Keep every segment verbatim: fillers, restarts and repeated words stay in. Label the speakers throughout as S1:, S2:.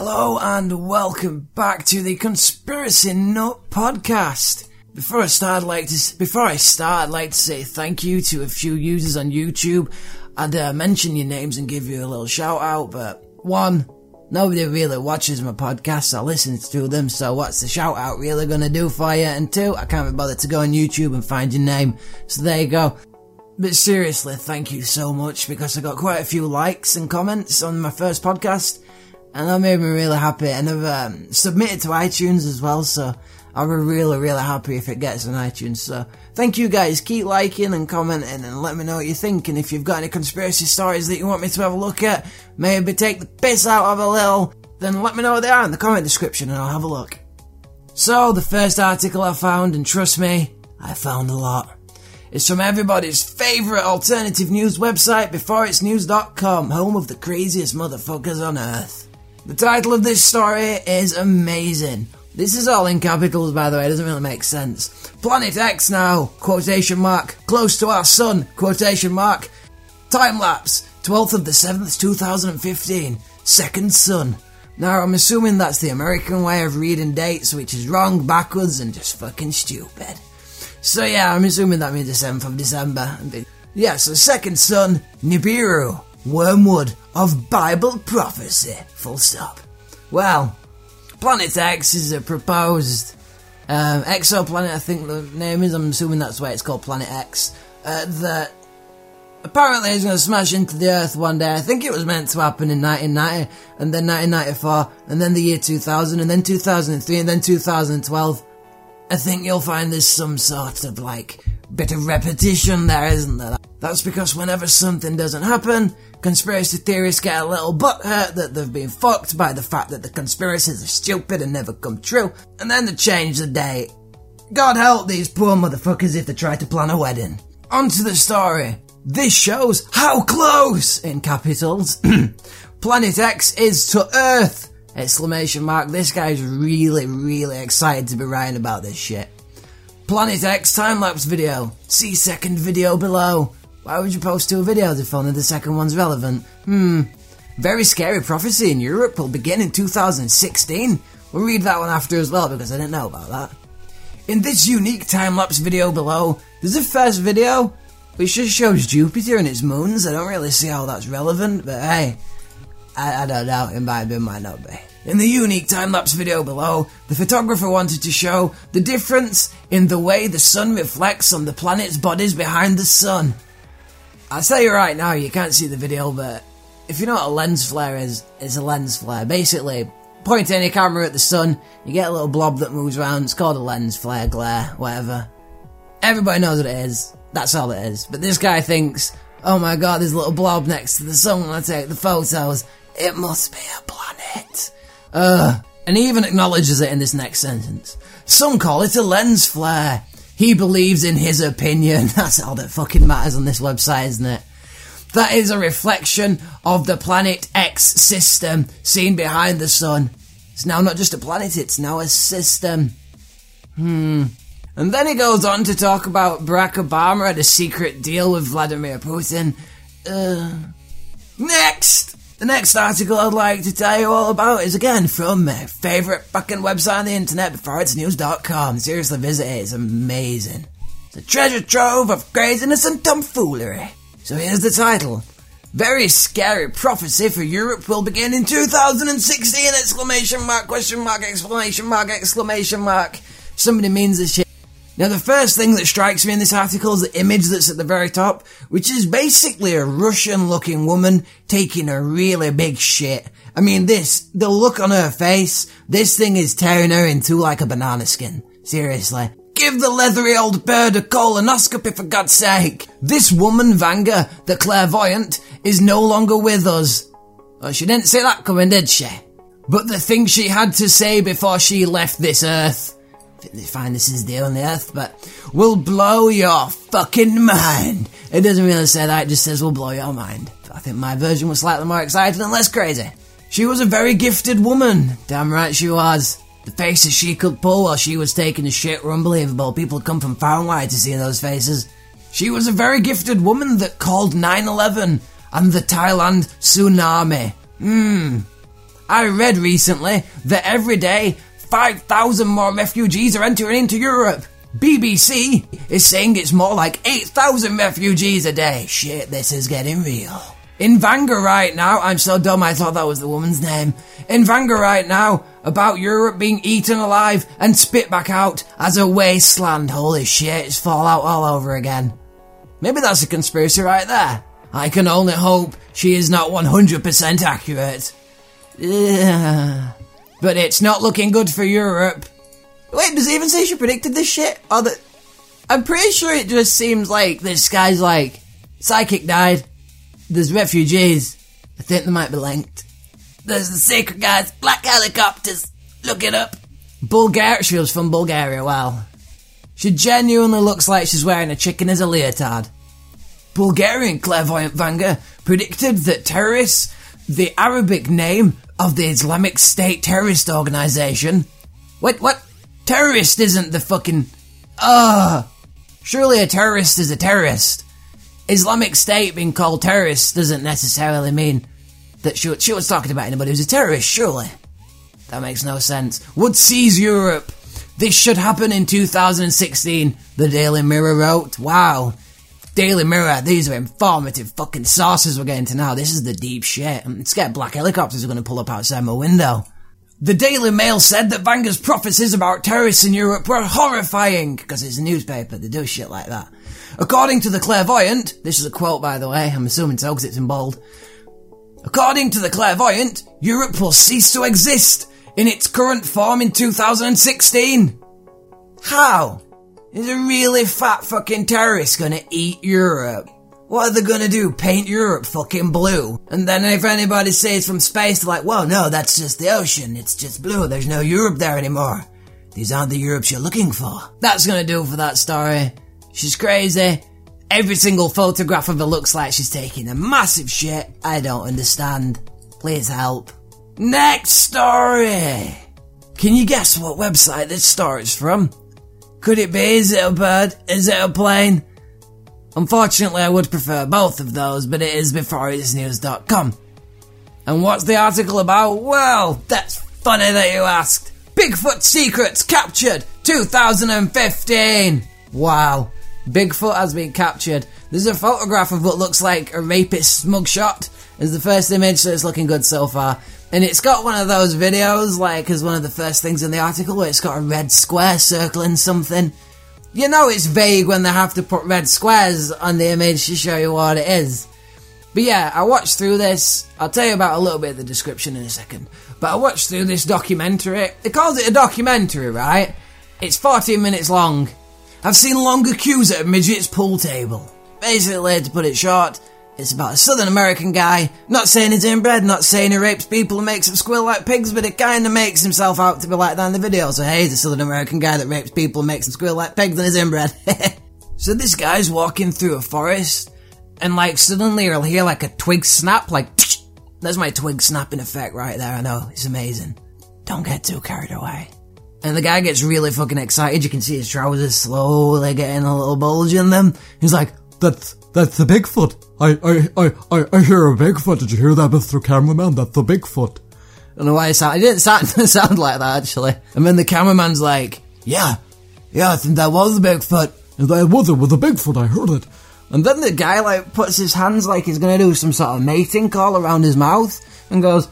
S1: Hello and welcome back to the Conspiracy Nut Podcast. Before I start, I'd like to before I start, I'd like to say thank you to a few users on YouTube. I'd uh, mention your names and give you a little shout out, but one, nobody really watches my podcasts or listens to them, so what's the shout out really gonna do for you? And two, I can't be bothered to go on YouTube and find your name, so there you go. But seriously, thank you so much, because I got quite a few likes and comments on my first podcast, and that made me really happy. And I've um, submitted to iTunes as well, so I'll be really, really happy if it gets on iTunes. So thank you guys. Keep liking and commenting and let me know what you think. And if you've got any conspiracy stories that you want me to have a look at, maybe take the piss out of a little, then let me know what they are in the comment description and I'll have a look. So the first article I found, and trust me, I found a lot. It's from everybody's favourite alternative news website, before it's news dot com, home of the craziest motherfuckers on earth. The title of this story is amazing. This is all in capitals, by the way, it doesn't really make sense. Planet X now, quotation mark, close to our sun, quotation mark. Time lapse, twelfth of the seventh, two thousand fifteen, second sun. Now, I'm assuming that's the American way of reading dates, which is wrong, backwards, and just fucking stupid. So yeah, I'm assuming that means the seventh of December. Yeah, so second sun, Nibiru, wormwood of Bible prophecy, full stop. Well, Planet X is a proposed um, exoplanet, I think the name is, I'm assuming that's why it's called Planet X, uh, that apparently is going to smash into the Earth one day. I think it was meant to happen in nineteen ninety, and then nineteen ninety-four, and then the year two thousand, and then two thousand three, and then two thousand twelve. I think you'll find there's some sort of, like, bit of repetition there, isn't there? That's because whenever something doesn't happen, conspiracy theorists get a little butthurt that they've been fucked by the fact that the conspiracies are stupid and never come true, and then they change the date. God help these poor motherfuckers if they try to plan a wedding. On to the story. This shows how close, in capitals, Planet X is to Earth! Exclamation mark. This guy's really, really excited to be writing about this shit. Planet X time-lapse video. See second video below. Why would you post two videos if only the second one's relevant? Hmm. Very scary prophecy in Europe will begin in two thousand sixteen. We'll read that one after as well, because I didn't know about that. In this unique time-lapse video below, there's a first video which just shows Jupiter and its moons. I don't really see how that's relevant, but hey, I, I don't know, it might be, it might not be. In the unique time-lapse video below, the photographer wanted to show the difference in the way the sun reflects on the planet's bodies behind the sun. I'll tell you right now, you can't see the video, but if you know what a lens flare is, it's a lens flare. Basically, point any camera at the sun, you get a little blob that moves around, it's called a lens flare, glare, whatever. Everybody knows what it is, that's all it is. But this guy thinks, oh my god, there's a little blob next to the sun when I take the photos, it must be a planet. Ugh. And he even acknowledges it in this next sentence. Some call it a lens flare. He believes in his opinion. That's all that fucking matters on this website, isn't it? That is a reflection of the Planet X system seen behind the sun. It's now not just a planet, it's now a system. Hmm. And then he goes on to talk about Barack Obama had a secret deal with Vladimir Putin. Uh. Next! The next article I'd like to tell you all about is again from my favourite fucking website on the internet, before it's news dot com. Seriously, visit it, it's amazing. It's a treasure trove of craziness and tomfoolery. So here's the title. Very scary prophecy for Europe will begin in two thousand sixteen! Exclamation mark, question mark, exclamation mark, exclamation mark. Somebody means this shit. Now the first thing that strikes me in this article is the image that's at the very top, which is basically a Russian-looking woman taking a really big shit. I mean this, the look on her face, this thing is tearing her in two like a banana skin. Seriously. Give the leathery old bird a colonoscopy for God's sake. This woman, Vanga, the clairvoyant, is no longer with us. Oh, she didn't see that coming, did she? But the thing she had to say before she left this earth, I think they find this is the only earth, but will blow your fucking mind. It doesn't really say that, it just says will blow your mind. I think my version was slightly more exciting and less crazy. She was a very gifted woman. Damn right she was. The faces she could pull while she was taking a shit were unbelievable. People had come from far and wide to see those faces. She was a very gifted woman that called nine eleven and the Thailand tsunami. Mmm. I read recently that every day five thousand more refugees are entering into Europe. B B C is saying it's more like eight thousand refugees a day. Shit, this is getting real. In Vanga right now, I'm so dumb I thought that was the woman's name. In Vanga right now, about Europe being eaten alive and spit back out as a wasteland. Holy shit, it's Fallout all over again. Maybe that's a conspiracy right there. I can only hope she is not one hundred percent accurate. Ugh. But it's not looking good for Europe. Wait, does it even say she predicted this shit? Or the... I'm pretty sure it just seems like this guy's like, psychic died. There's refugees. I think they might be linked. There's the sacred guys, black helicopters. Look it up. Bulgaria, she was from Bulgaria, wow. She genuinely looks like she's wearing a chicken as a leotard. Bulgarian clairvoyant Vanga predicted that terrorists, the Arabic name of the Islamic State terrorist organization. What, what? Terrorist isn't the fucking... Ugh. Surely a terrorist is a terrorist. Islamic State being called terrorist doesn't necessarily mean that she, she was talking about anybody who's a terrorist, surely. That makes no sense. Would seize Europe. This should happen in two thousand sixteen, the Daily Mirror wrote. Wow. Daily Mirror, these are informative fucking sources we're getting to now. This is the deep shit. I'm scared black helicopters are going to pull up outside my window. The Daily Mail said that Vanga's prophecies about terrorists in Europe were horrifying, because it's a newspaper, they do shit like that. According to the clairvoyant, this is a quote by the way, I'm assuming so because it's in bold. According to the clairvoyant, Europe will cease to exist in its current form in two thousand sixteen. How? Is a really fat fucking terrorist gonna eat Europe? What are they gonna do? Paint Europe fucking blue? And then if anybody says from space, they're like, well, no, that's just the ocean. It's just blue. There's no Europe there anymore. These aren't the Europes you're looking for. That's gonna do for that story. She's crazy. Every single photograph of her looks like she's taking a massive shit. I don't understand. Please help. Next story. Can you guess what website this story's from? Could it be, is it a bird? Is it a plane? Unfortunately, I would prefer both of those, but it is before it's news dot com. And what's the article about? Well, that's funny that you asked. Bigfoot secrets captured two thousand fifteen. Wow. Bigfoot has been captured. There's a photograph of what looks like a rapist's mugshot. It's the first image, so it's looking good so far. And it's got one of those videos, like, as one of the first things in the article, where it's got a red square circling something. You know it's vague when they have to put red squares on the image to show you what it is. But yeah, I watched through this. I'll tell you about a little bit of the description in a second. But I watched through this documentary. It calls it a documentary, right? It's fourteen minutes long. I've seen longer queues at a midget's pool table. Basically, to put it short, it's about a Southern American guy, not saying he's inbred, not saying he rapes people and makes them squeal like pigs, but it kinda makes himself out to be like that in the video. So hey, he's a Southern American guy that rapes people and makes them squeal like pigs and is inbred. So this guy's walking through a forest, and like suddenly you'll hear like a twig snap, like psh! That's my twig snapping effect right there, I know, it's amazing. Don't get too carried away. And the guy gets really fucking excited, you can see his trousers slowly getting a little bulge in them. He's like, that's, that's the Bigfoot. I, I, I, I hear a Bigfoot. Did you hear that, Mister Cameraman? That's the Bigfoot. I don't know why it sounded, it didn't sound, sound like that, actually. And then the cameraman's like, yeah, yeah, I think that was the Bigfoot. And that was it, with the Bigfoot, I heard it. And then the guy, like, puts his hands like he's gonna do some sort of mating call around his mouth, and goes,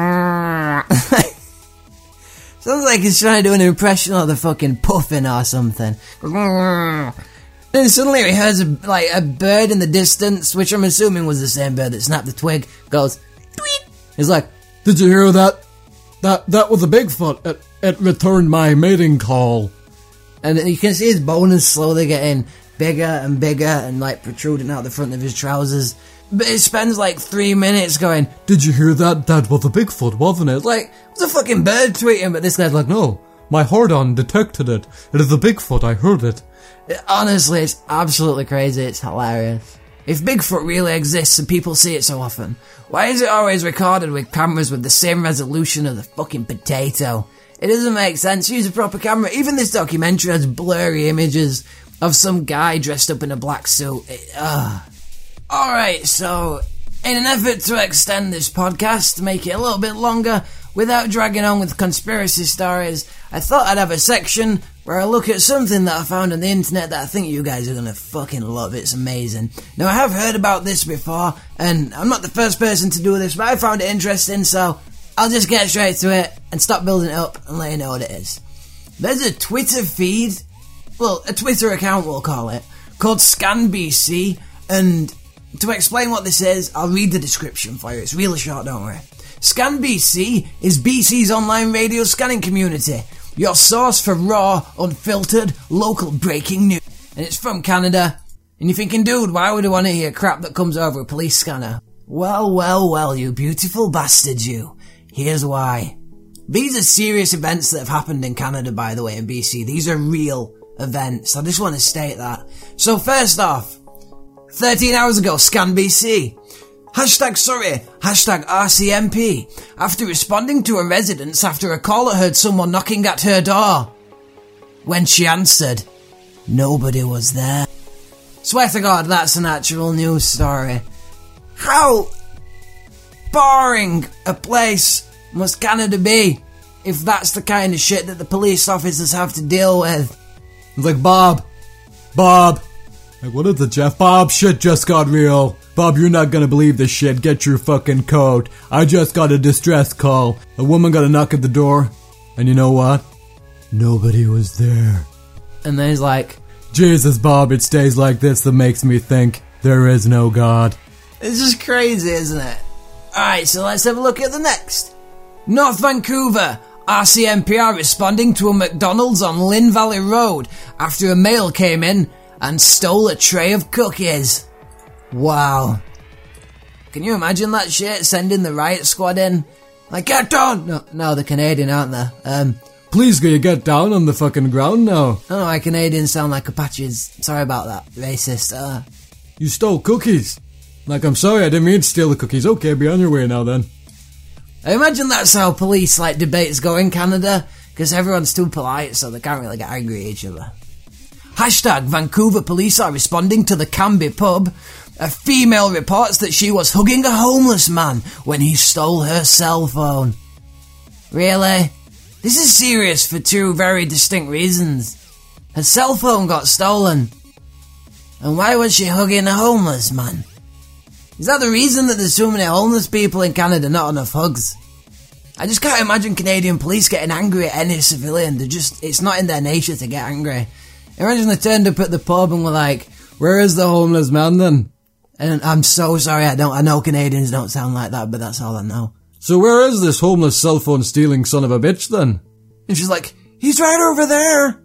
S1: sounds like he's trying to do an impression of the fucking puffin or something. Then suddenly he hears a, like a bird in the distance, which I'm assuming was the same bird that snapped the twig, goes, tweet. He's like, did you hear that? That that was a Bigfoot. It, it returned my mating call. And you can see his boners slowly getting bigger and bigger and like protruding out the front of his trousers. But it spends like three minutes going, did you hear that? That was a Bigfoot, wasn't it? Like, it was a fucking bird tweeting, but this guy's like, no, my Hordon detected it. It is a Bigfoot, I heard it. It, honestly, it's absolutely crazy. It's hilarious. If Bigfoot really exists and people see it so often, why is it always recorded with cameras with the same resolution of the fucking potato? It doesn't make sense. Use a proper camera. Even this documentary has blurry images of some guy dressed up in a black suit. It, uh. Alright, so In an effort to extend this podcast to make it a little bit longer without dragging on with conspiracy stories, I thought I'd have a section where I look at something that I found on the internet that I think you guys are gonna fucking love. It's amazing. Now, I have heard about this before, and I'm not the first person to do this, but I found it interesting, so I'll just get straight to it and stop building it up and let you know what it is. There's a Twitter feed, well, a Twitter account we'll call it, called ScanBC, and to explain what this is, I'll read the description for you. It's really short, don't worry. ScanBC is B C's online radio scanning community, your source for raw, unfiltered, local breaking news. And it's from Canada. And you're thinking, dude, why would I want to hear crap that comes over a police scanner? Well, well, well, you beautiful bastards, you. Here's why. These are serious events that have happened in Canada, by the way, in B C. These are real events. I just want to state that. So first off, thirteen hours ago, ScanBC. Hashtag sorry, hashtag R C M P. After responding to a residence after a caller heard someone knocking at her door. When she answered, nobody was there. Swear to God, that's an actual news story. How boring a place must Canada be if that's the kind of shit that the police officers have to deal with?
S2: It's like, Bob, Bob. Like, what is it, Jeff? Bob, shit just got real. Bob, you're not gonna believe this shit. Get your fucking coat. I just got a distress call. A woman got a knock at the door. And you know what? Nobody was there.
S1: And then he's like,
S2: Jesus, Bob, it stays like this that makes me think there is no God.
S1: It's just crazy, isn't it? Alright, so let's have a look at the next. North Vancouver. R C M P are responding to a McDonald's on Lynn Valley Road after a male came in and stole a tray of cookies. Wow. Can you imagine that shit? Sending the riot squad in? Like, get down! No, no, they're Canadian, aren't they? Um,
S2: Please, can you get down on the fucking ground now?
S1: I don't know why Canadians sound like Apaches. Sorry about that. Racist. Uh.
S2: You stole cookies. Like, I'm sorry, I didn't mean to steal the cookies. Okay, be on your way now then.
S1: I imagine that's how police, like, debates go in Canada, because everyone's too polite, so they can't really get angry at each other. Hashtag Vancouver police are responding to the Canby pub. A female reports that she was hugging a homeless man when he stole her cell phone. Really? This is serious for two very distinct reasons. Her cell phone got stolen. And why was she hugging a homeless man? Is that the reason that there's so many homeless people in Canada, not enough hugs? I just can't imagine Canadian police getting angry at any civilian. They're just, it's not in their nature to get angry. Imagine they turned up at the pub and were like,
S2: where is the homeless man then?
S1: And I'm so sorry, I don't, I know Canadians don't sound like that, but that's all I know.
S2: So where is this homeless cell phone stealing son of a bitch then?
S1: And she's like, he's right over there.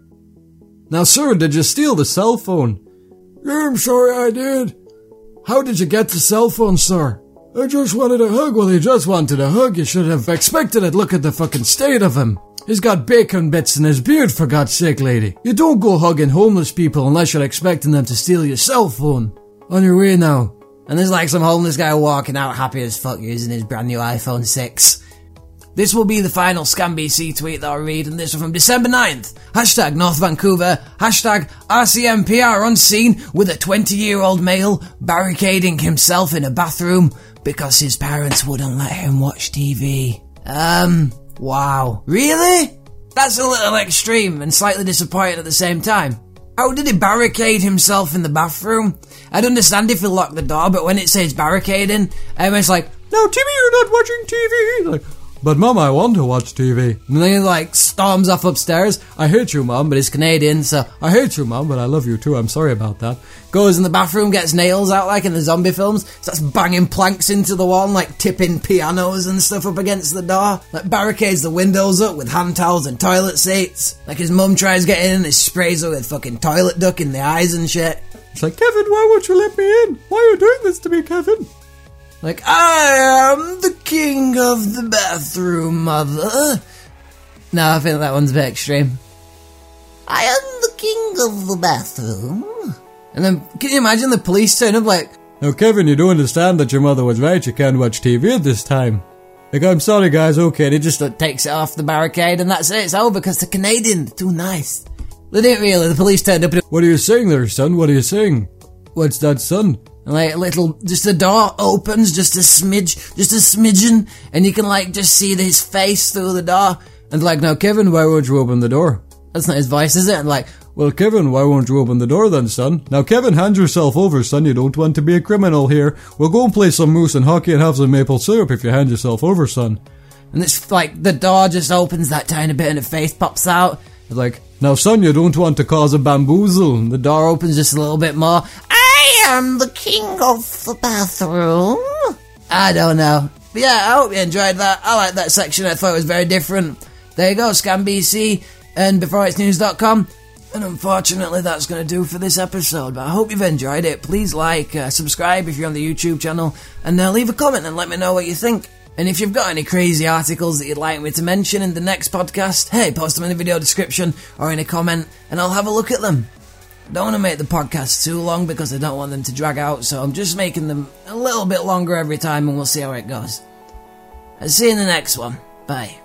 S2: Now sir, did you steal the cell phone? Yeah, I'm sorry I did. How did you get the cell phone, sir? I just wanted a hug. Well, he just wanted a hug. You should have expected it. Look at the fucking state of him. He's got bacon bits in his beard, for God's sake, lady. You don't go hugging homeless people unless you're expecting them to steal your cell phone. On your way now.
S1: And there's like some homeless guy walking out happy as fuck using his brand new iPhone six. This will be the final ScanBC tweet that I'll read, and this is from December ninth. Hashtag North Vancouver. Hashtag R C M P R on scene with a twenty-year-old male barricading himself in a bathroom because his parents wouldn't let him watch T V. Um, wow. Really? That's a little extreme and slightly disappointing at the same time. How did he barricade himself in the bathroom? I'd understand if he locked the door, but when it says barricading, everyone's like, no, Timmy, you're not watching T V.
S2: Like, but Mum, I want to watch T V.
S1: And then he like storms off upstairs. I hate you, Mum, but he's Canadian, so
S2: I hate you, Mum, but I love you too. I'm sorry about that.
S1: Goes in the bathroom, gets nails out like in the zombie films, starts banging planks into the wall and like tipping pianos and stuff up against the door. Like barricades the windows up with hand towels and toilet seats. Like his mum tries getting in and he sprays her with fucking toilet duck in the eyes and shit.
S2: It's like, Kevin, why won't you let me in? Why are you doing this to me, Kevin?
S1: Like, I am the king of the bathroom, mother. No, I think that one's a bit extreme. I am the king of the bathroom. And then, can you imagine the police turn up like,
S2: now, Kevin, you do understand that your mother was right. You can't watch T V at this time. Like, I'm sorry, guys. Okay, and he just
S1: like, takes it off the barricade and that's it. It's over because the Canadian, they're too nice. They didn't really. The police turned up and...
S2: What are you saying there, son? What are you saying? What's that, son?
S1: And like a little, just the door opens, just a smidge, just a smidgen, and you can like just see his face through the door. And like, now Kevin, why won't you open the door? That's not his voice, is it? And like,
S2: well Kevin, why won't you open the door then, son? Now Kevin, hand yourself over, son, you don't want to be a criminal here. We'll go and play some moose and hockey and have some maple syrup if you hand yourself over, son.
S1: And it's like, the door just opens that tiny bit and a face pops out.
S2: It's like, now son, you don't want to cause a bamboozle.
S1: And the door opens just a little bit more. I am the king of the bathroom. I don't know. But yeah, I hope you enjoyed that. I like that section. I thought it was very different. There you go, ScanBC and before it's news dot com. And unfortunately that's going to do for this episode, but I hope you've enjoyed it. Please like, uh, subscribe if you're on the YouTube channel, and uh, leave a comment and let me know what you think. And if you've got any crazy articles that you'd like me to mention in the next podcast, hey, post them in the video description or in a comment and I'll have a look at them. I don't want to make the podcast too long because I don't want them to drag out, so I'm just making them a little bit longer every time and we'll see how it goes. I'll see you in the next one. Bye.